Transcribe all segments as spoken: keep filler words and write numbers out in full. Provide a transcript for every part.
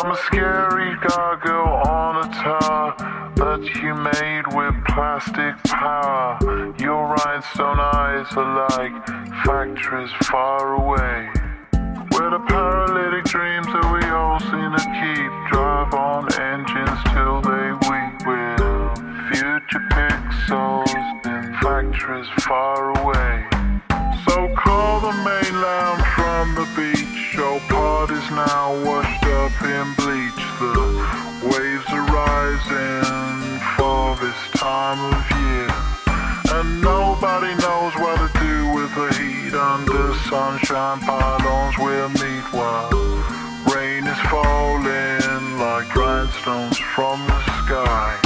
I'm a scary gargoyle on a tower that you made with plastic power. Your rhinestone eyes are like factories far away, where the paralytic dreams that we all seem to keep drive on engines till they weep with future pixels in factories far away. So call the mainland from the beach. Your part is now washed up in bleach. The waves are rising for this time of year, and nobody knows what to do with the heat. Under sunshine pylons we'll meet while rain is falling like grindstones from the sky.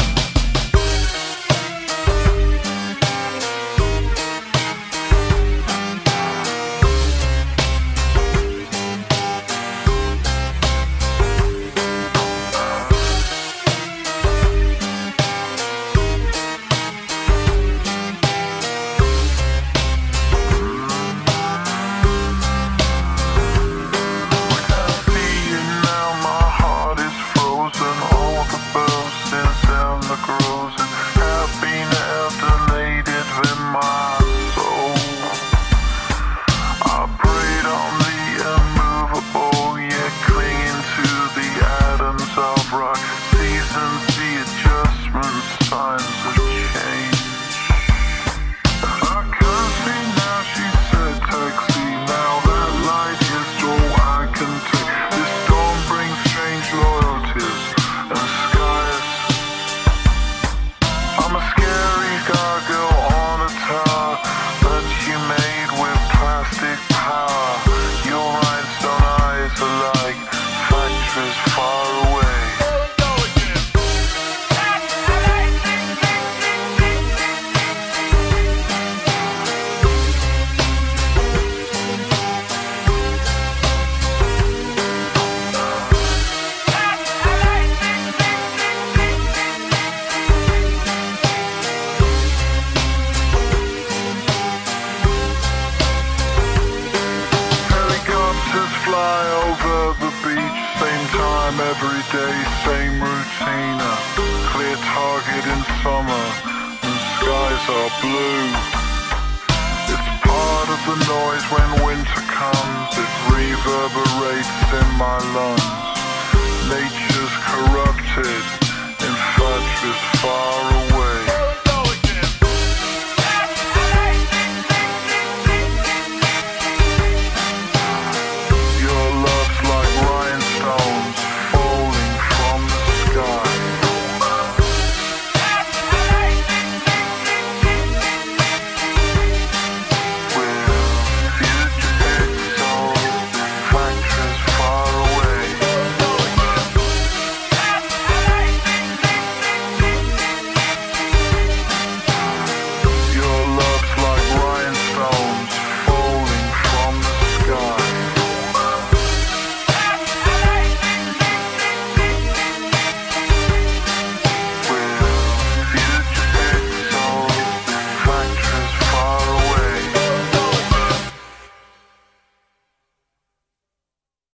Every day, same routine, a clear target in summer, and skies are blue. It's part of the noise when winter comes, it reverberates in my lungs. Nature's corrupted.